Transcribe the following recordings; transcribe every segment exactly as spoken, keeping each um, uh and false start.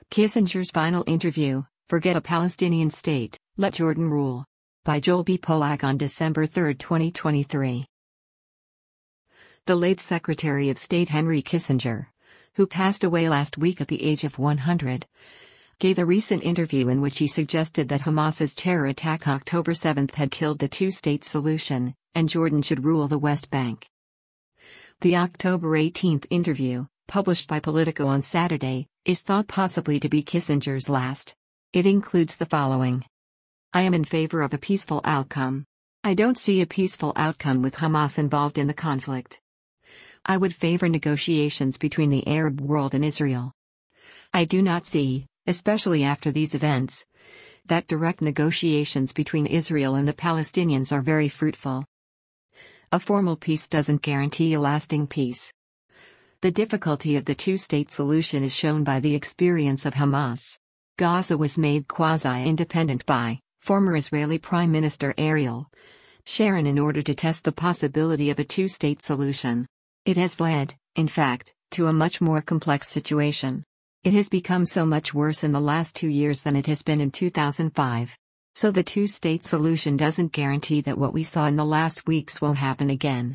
Kissinger's final interview, Forget a Palestinian State, Let Jordan Rule. By Joel B. Polak on December third, twenty twenty-three. The late Secretary of State Henry Kissinger, who passed away last week at the age of one hundred, gave a recent interview in which he suggested that Hamas's terror attack October seventh had killed the two-state solution, and Jordan should rule the West Bank. The October eighteenth interview, published by Politico on Saturday, is thought possibly to be Kissinger's last. It includes the following. I am in favor of a peaceful outcome. I don't see a peaceful outcome with Hamas involved in the conflict. I would favor negotiations between the Arab world and Israel. I do not see, especially after these events, that direct negotiations between Israel and the Palestinians are very fruitful. A formal peace doesn't guarantee a lasting peace. The difficulty of the two-state solution is shown by the experience of Hamas. Gaza was made quasi-independent by former Israeli Prime Minister Ariel Sharon in order to test the possibility of a two-state solution. It has led, in fact, to a much more complex situation. It has become so much worse in the last two years than it has been in two thousand five. So the two-state solution doesn't guarantee that what we saw in the last weeks won't happen again.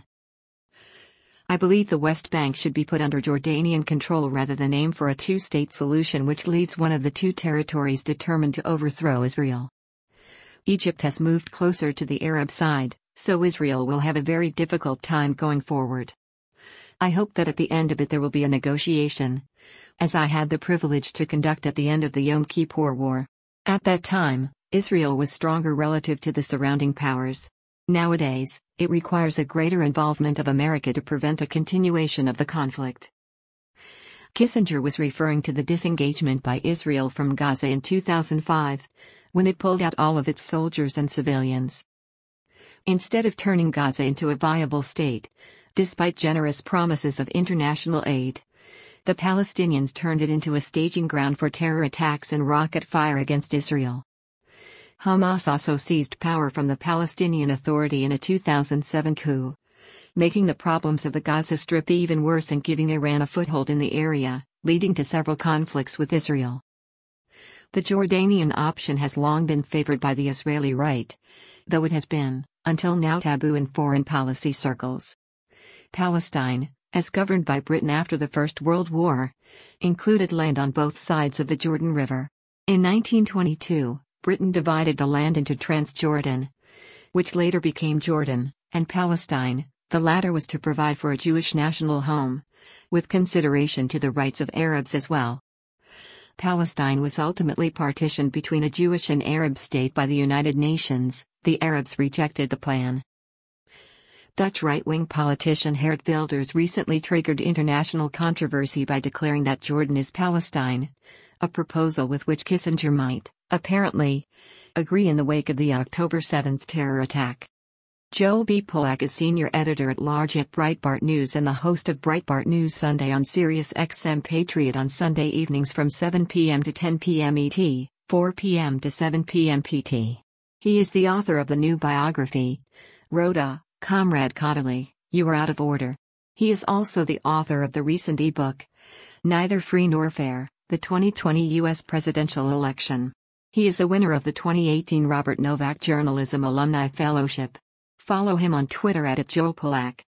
I believe the West Bank should be put under Jordanian control rather than aim for a two-state solution which leaves one of the two territories determined to overthrow Israel. Egypt has moved closer to the Arab side, so Israel will have a very difficult time going forward. I hope that at the end of it there will be a negotiation, as I had the privilege to conduct at the end of the Yom Kippur War. At that time, Israel was stronger relative to the surrounding powers. Nowadays, it requires a greater involvement of America to prevent a continuation of the conflict. Kissinger was referring to the disengagement by Israel from Gaza in two thousand five, when it pulled out all of its soldiers and civilians. Instead of turning Gaza into a viable state, despite generous promises of international aid, the Palestinians turned it into a staging ground for terror attacks and rocket fire against Israel. Hamas also seized power from the Palestinian Authority in a two thousand seven coup, making the problems of the Gaza Strip even worse and giving Iran a foothold in the area, leading to several conflicts with Israel. The Jordanian option has long been favored by the Israeli right, though it has been, until now, taboo in foreign policy circles. Palestine, as governed by Britain after the First World War, included land on both sides of the Jordan River. In nineteen twenty-two, Britain divided the land into Transjordan, which later became Jordan, and Palestine. The latter was to provide for a Jewish national home, with consideration to the rights of Arabs as well. Palestine was ultimately partitioned between a Jewish and Arab state by the United Nations. The Arabs rejected the plan. Dutch right-wing politician Geert Wilders recently triggered international controversy by declaring that Jordan is Palestine, a proposal with which Kissinger might, apparently, agree in the wake of the October seventh terror attack. Joel B. Polak is senior editor-at-large at Breitbart News and the host of Breitbart News Sunday on Sirius X M Patriot on Sunday evenings from seven p m to ten p m E T, four p m to seven p m P T. He is the author of the new biography, Rhoda, Comrade Caudalie, You Are Out of Order. He is also the author of the recent e-book, Neither Free Nor Fair, the twenty twenty U S Presidential Election. He is a winner of the twenty eighteen Robert Novak Journalism Alumni Fellowship. Follow him on Twitter at Joel Polak.